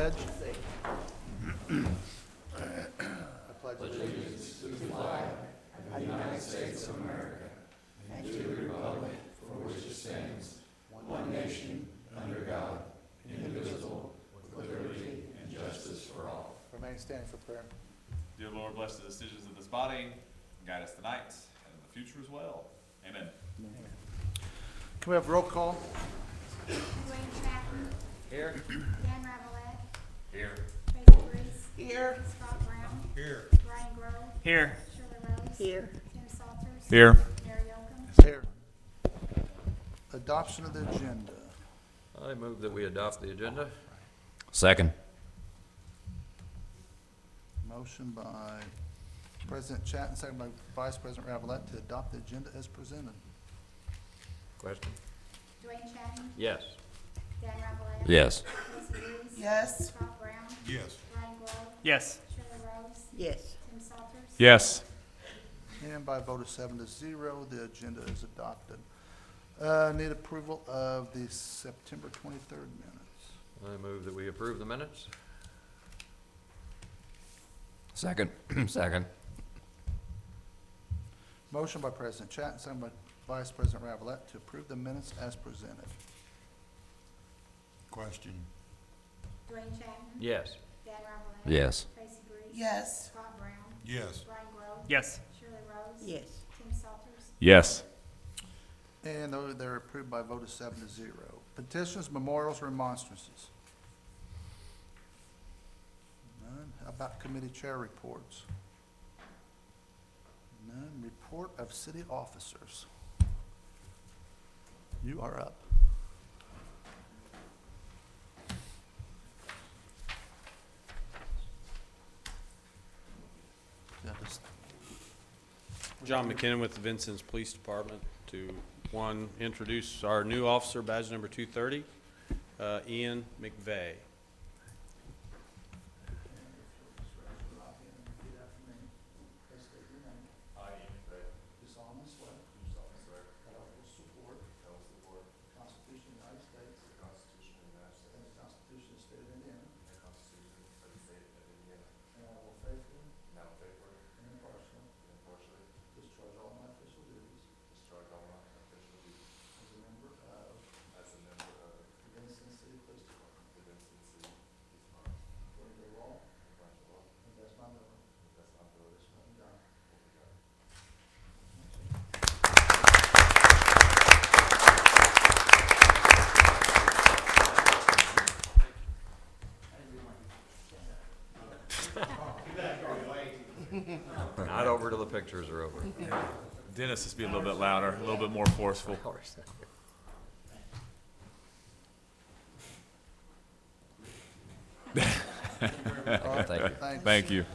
pledge. Remain standing for prayer. Dear Lord, bless the decisions of this body, guide us tonight and in the future as well. Amen. Can we have roll call? Dwayne Chapman. Here. Dan Ravelette. Here. Tracy Reese. Here. Scott Brown. Here. Brian Grove. Here. Shirley Rose. Here. Tim Salters. Here. Mary Yocum. Here. Adoption of the agenda. I move that we adopt the agenda. Second. Motion by President Chatton, second by Vice President Ravelette to adopt the agenda as presented. Question? Dwayne Chapman. Yes. Dan Ravelette. Yes. Tracy Reese. Yes. Scott Brown. Yes. Brian Grove. Yes. Shirley Rose. Yes. Tim Salters. Yes. And by a vote of 7-0, the agenda is adopted. Need approval of the September 23rd minutes. I move that we approve the minutes. Second. Second. Motion by President Chatton, second by Vice President Ravelette to approve the minutes as presented. Question. Dwayne Chapman. Yes. Dan Ravelette. Yes. Tracy Reese. Yes. Scott Brown. Yes. Brian Grove. Yes. Shirley Rose. Yes. Tim Salters. Yes. And they're approved by a vote of 7-0. Petitions, memorials, remonstrances. None. How about committee chair reports? None. Report of city officers. You are up. Yeah, just- John McKinnon with the Vincennes Police Department to, one, introduce our new officer, badge number 230, Ian McVeigh. Do solemnly swear. That I will support. The Constitution of the United States. And the Constitution of the State of Indiana. And I will faithfully. And impartially. Discharge all my official duties. As a member of. The Vincennes City Police Department. According to law. And that's my ability. So help me God. Not over till the pictures are over. Dennis, just be a little bit louder, a little bit more forceful. Thank you.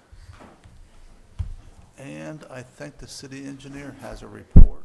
And I think the city engineer has a report.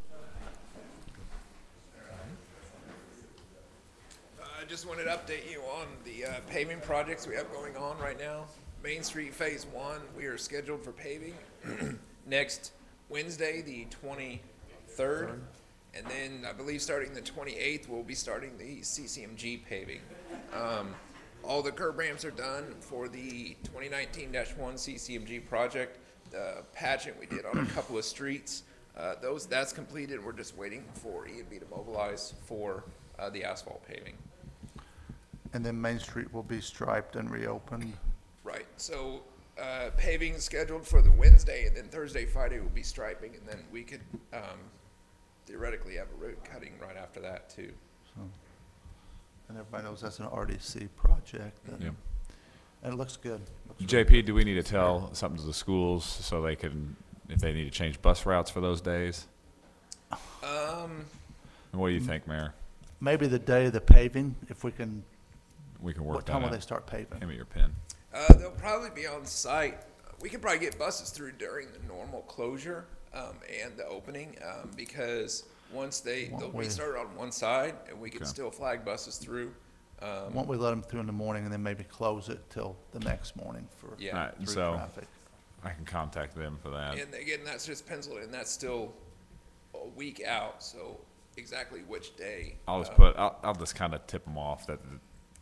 I just wanted to update you on the paving projects we have going on right now. Main Street Phase 1, we are scheduled for paving next Wednesday, the 23rd. And then I believe starting the 28th, we'll be starting the CCMG paving. All the curb ramps are done for the 2019-1 CCMG project. The patching we did on a couple of streets, that's completed. We're just waiting for E&B to mobilize for the asphalt paving. And then Main Street will be striped and reopened. Right, so paving is scheduled for the Wednesday, and then Thursday, Friday will be striping, and then we could theoretically have a road cutting right after that too. So, and everybody knows that's an RDC project. Yeah. And it looks good. Looks really JP, do we need to tell something to the schools so they can, if they need to change bus routes for those days? And what do you think, Mayor? Maybe the day of the paving, if we can, We can work what that time will out. they start paving? Hand me your pen. They'll probably be on site. We could probably get buses through during the normal closure and the opening because once they'll be started on one side, and we can Okay. still flag buses through. Won't we let them through in the morning and then maybe close it till the next morning for Yeah. All right, through so traffic? I can contact them for that. And again, that's just penciled in. That's still a week out, so exactly which day. I'll just I'll just kind of tip them off that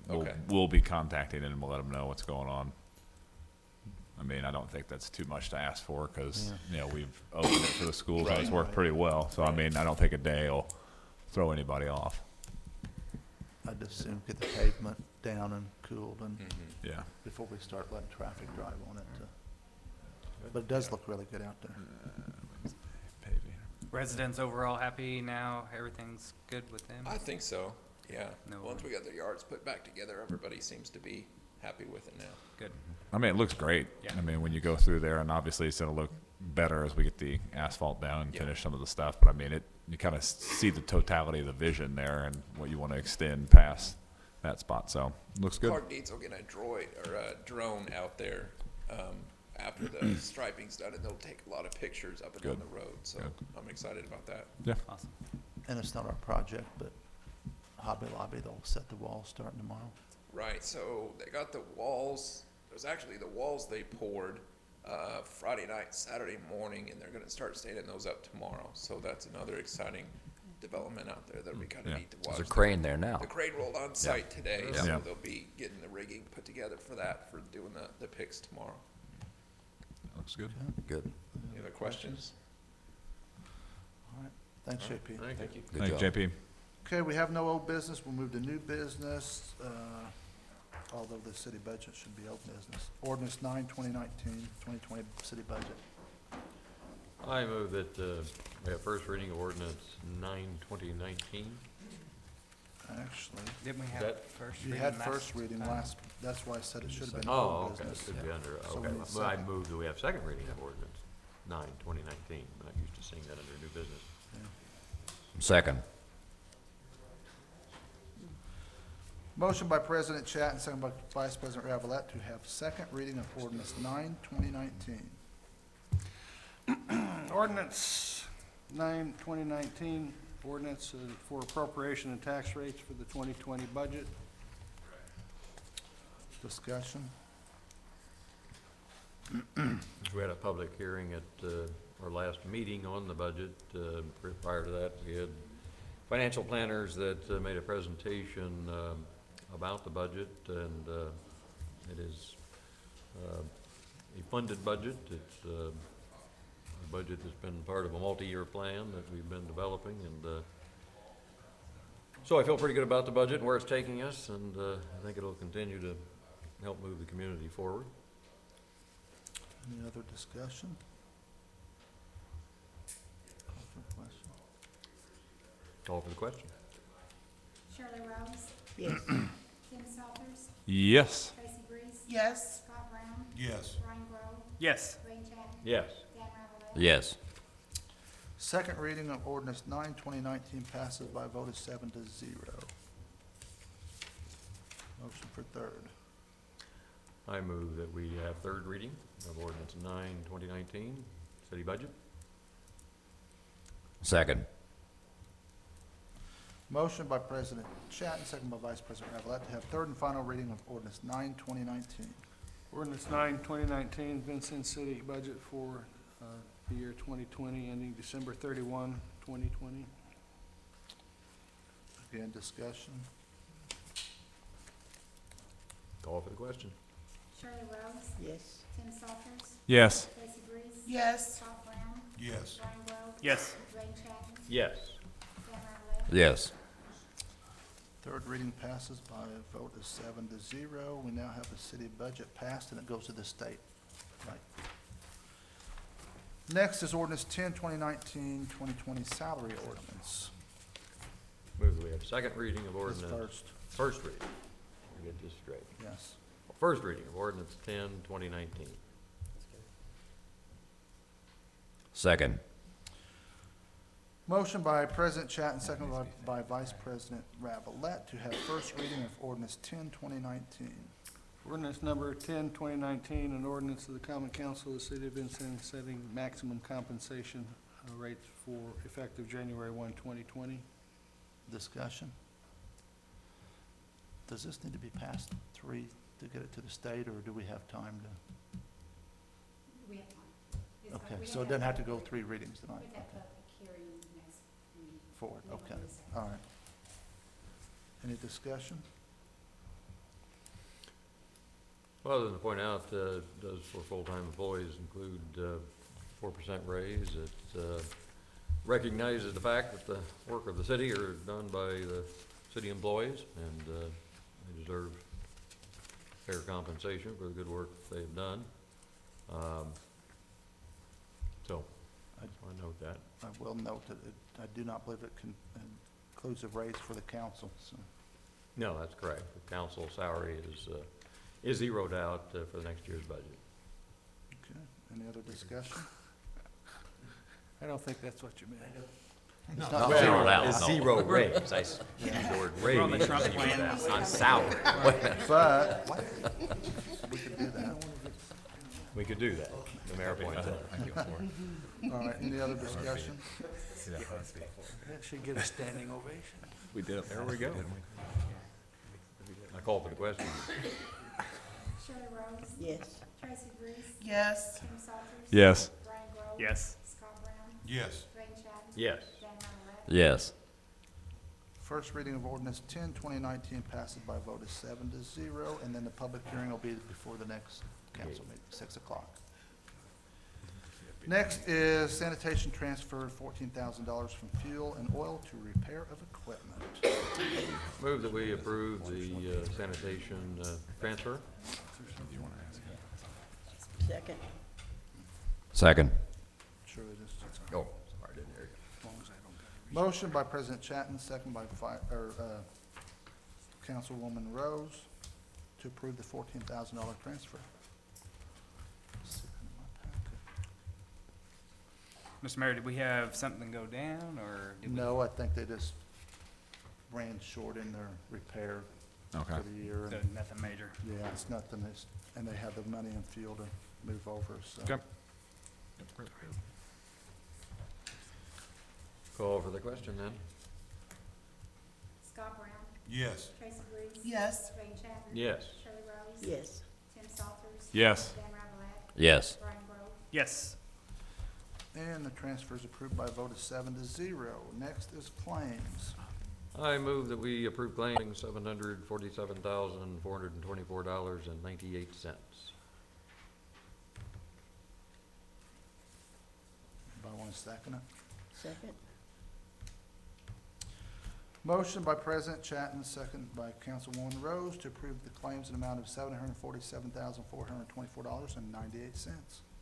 Okay. we'll be contacting them and we'll let them know what's going on. I mean, I don't think that's too much to ask for, because, you know, we've opened it for the schools and it's Right. worked pretty well. So, I mean, I don't think a day will throw anybody off. I'd just soon get the pavement down and cooled and Yeah. before we start letting traffic drive on it. But it does look really good out there. Paving. Residents overall happy now? Everything's good with them? I think so, yeah. No Once we got the yards put back together, everybody seems to be happy with it now. Good. I mean, it looks great. Yeah. I mean, when you go through there, and obviously it's gonna look better as we get the asphalt down and Yeah. finish some of the stuff. But I mean, you kind of see the totality of the vision there and what you want to extend past that spot. So, looks good. Clark Deeds will get a drone out there, after the striping's done, and they'll take a lot of pictures up and down Good. the road, so Good. I'm excited about that. Yeah. Awesome. And it's not our project, but Hobby Lobby, they'll set the walls starting tomorrow. Right, so they got the walls, there's actually the walls they poured, Friday night, Saturday morning, and they're gonna start staining those up tomorrow, so that's another exciting development out there that'll be kinda Yeah. neat to watch. There's a crane there now. The crane rolled on site today, Yeah. so they'll be getting the rigging put together for that, for doing the picks tomorrow. Looks good. Good. Any other questions? All right, thanks, JP. Thank you. Good Thanks, job. JP. Okay, we have no old business, we'll move to new business, although the city budget should be old business. Ordinance 9/2019, city budget. I move that we have first reading of ordinance 9/2019. Actually, Didn't we have That- first you reading had last first reading time? last, that's why I said it should have been Oh, old okay, business. should be under, So we okay. need Well, I second. move that we have second reading of ordinance 9/2019. I'm not used to seeing that under new business. Second. Motion by President Chat and second by Vice President Ravelette to have second reading of ordinance 9/2019. Ordinance 9/2019, ordinance for appropriation and tax rates for the 2020 budget. Discussion. We had a public hearing at our last meeting on the budget. Prior to that, we had financial planners that made a presentation about the budget, and it is a funded budget. It's a budget that's been part of a multi-year plan that we've been developing, and so I feel pretty good about the budget and where it's taking us, and I think it'll continue to help move the community forward. Any other discussion? Call for the question. Call for the question. Shirley Rose, Yes. Tim Salters, Yes. Tracy Breeze, Yes. Scott Brown, Yes. Brian Grove, Yes. Dwayne Chapman, Yes. Dan Rather. Yes. Second reading of ordinance 9/2019 passes by a vote of 7-0. Motion for third. I move that we have third reading of ordinance 9/2019, city budget. Second. Motion by President Chatton, second by Vice President Ravelette to have third and final reading of ordinance 9/2019. Ordinance 9/2019, Vincent City budget for the year 2020, ending December 31, 2020. Again, discussion. Call for the question. Shirley Rose, Yes. Tim Salters, Yes. Tracy Breeze, Yes. Scott Brown, Yes. Brian Grove, Yes. Dwayne Chapman, Yes. Dan Rather. Yes. Third reading passes by a vote of 7-0. We now have the city budget passed, and it goes to the state. Right. Next is ordinance 10/2019, 2020 salary ordinance. Move that we have second reading of This ordinance. first, First reading. Let me get this straight. yes. First reading of ordinance 10/2019. Second. Motion by President Chatton, second by Vice President Ravelette to have first reading of ordinance 10/2019. Ordinance number 10/2019, an ordinance of the Common Council of the City of Vincent setting maximum compensation rates for effective January 1, 2020. Discussion. Does this need to be passed three to get it to the state, or do we have time to? We have time. It's Okay, we so don't it doesn't have to to go 3 readings We tonight? have Okay, public hearing next week. forward, We don't okay, do this. all right. Any discussion? Well, other than to point out, does for full-time employees include 4% raise. It recognizes the fact that the work of the city are done by the city employees, and they deserve fair compensation for the good work they've done. So, I just want to note that. I will note that I do not believe it includes a raise for the council, so. No, that's correct. The council salary is zeroed out for the next year's budget. Okay, any other discussion? I don't think that's what you meant. It's Not not zeroed out, It's no. zero raise. I used the word raise. We're on the Trump plan. On salary. But, we could do that. We could do that. The mayor pointed out. All right, any other discussion? That should get a standing ovation. We did it. There we go. I call for the question. Shirley Rose? Yes. Tracy Reese? Yes. Tim Salters? Yes. Brian Grove? Yes. Scott Brown? Yes. Wayne Chatten? Yes. Dan Rather? Yes. First reading of ordinance 10, 2019 passes by a vote of 7-0, and then the public hearing will be before the next council meeting, 6 o'clock. Next is sanitation transfer, $14,000 from fuel and oil to repair of equipment. Move that we approve the sanitation transfer. Second. Second. Sure, it is. Oh, sorry, I didn't hear you. As long as I don't get it. Motion by President Chatton, second by Councilwoman Rose to approve the $14,000 transfer. Mr. Mayor, did we have something go down, or did we? No, I think they just ran short in their repair Okay. for the year. So And nothing major. yeah, it's nothing, and they have the money and fuel to move over, so. Okay. Call for the question then. Scott Brown? Yes. Tracy Reese? Yes. Wayne Chatten? Yes. Shirley Rose? Yes. Tim Salters? Yes. Dan Rather? Yes. Brian Grove? Yes. And the transfer is approved by a vote of 7-0. Next is claims. I move that we approve claiming $747,424.98. Anybody want to second it? Second. Motion by President Chatton, second by Councilwoman Rose to approve the claims in amount of $747,424.98.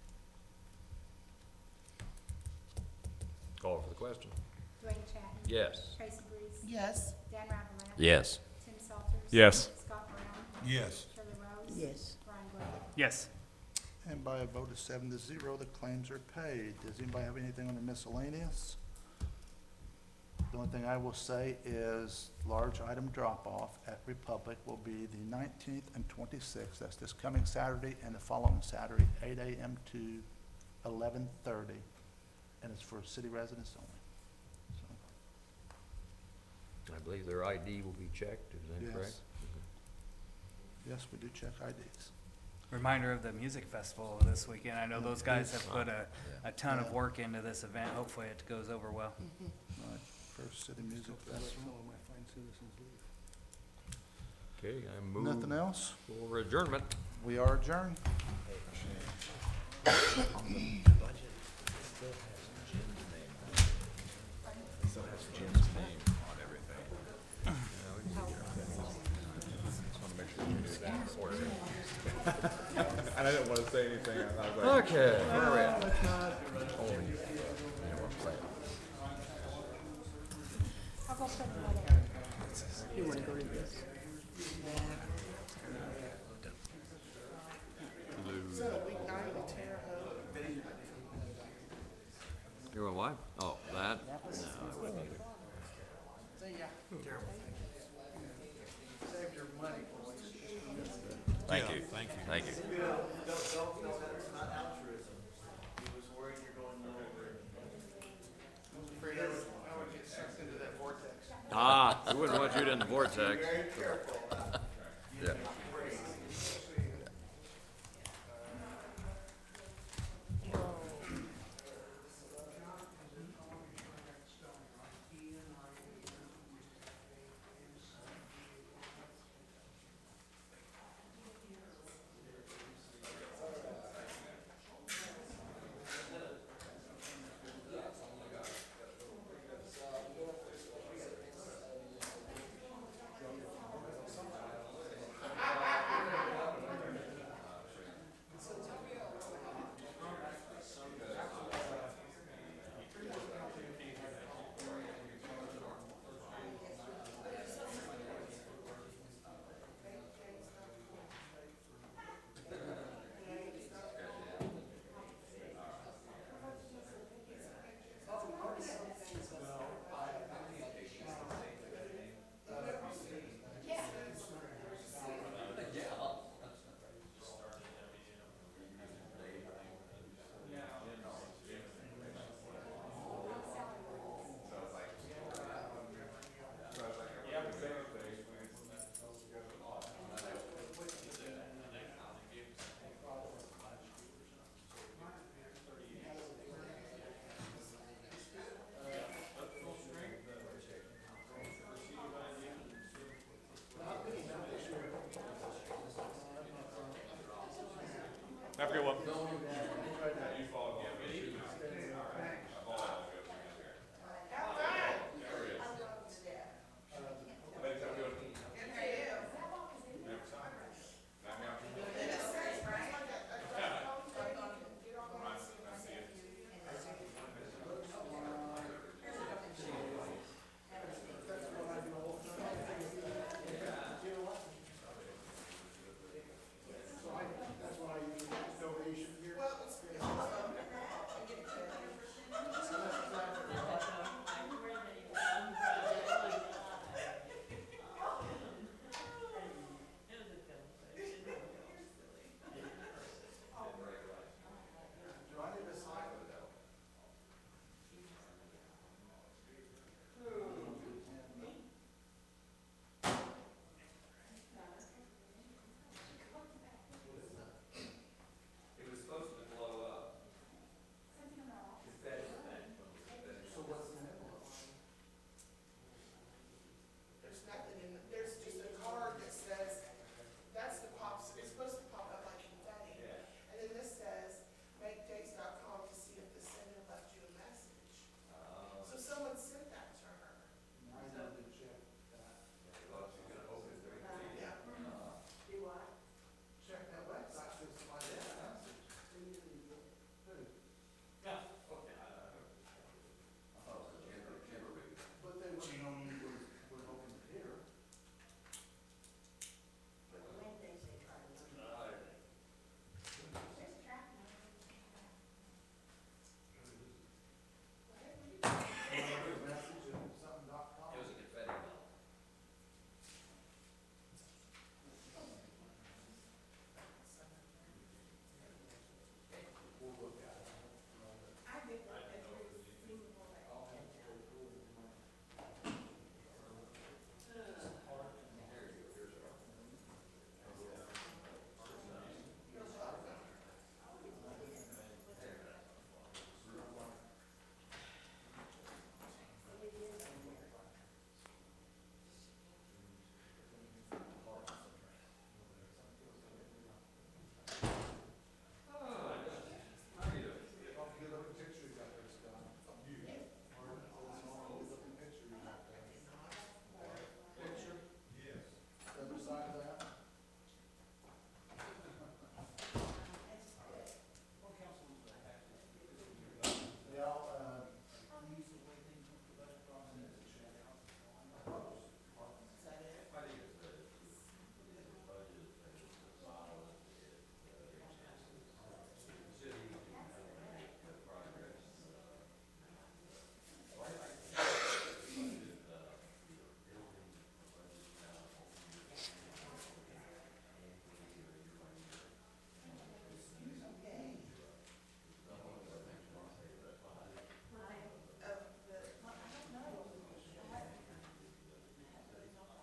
Call for the question. Wayne Chatten? Yes. Tracy Reese? Yes. Dan Rather? Yes. Tim Salters? Yes. Scott Brown? Yes. Shirley Rose? Yes. Brian Grove? Yes. And by a vote of 7-0, the claims are paid. Does anybody have anything under miscellaneous? The only thing I will say is large item drop-off at Republic will be the 19th and 26th. That's this coming Saturday and the following Saturday, 8 a.m. to 11:30. And it's for city residents only. So, I believe their ID will be checked, is that Yes. correct? yes, we do check IDs. Reminder of the music festival this weekend. I know those guys have put a ton of work into this event. Hopefully it goes over well. All right, First City Music Festival. All my fine citizens leave. Okay, I move Nothing else? for adjournment. We are adjourned. And I didn't want to say anything. I was like, Okay, where are we at? I'll go put it in. You want to go to this? You want what? Oh, that? No, I wouldn't either. Thank you. Thank you. Ah, we wouldn't want you in the vortex. Yeah. Have a good one. Enjoy that.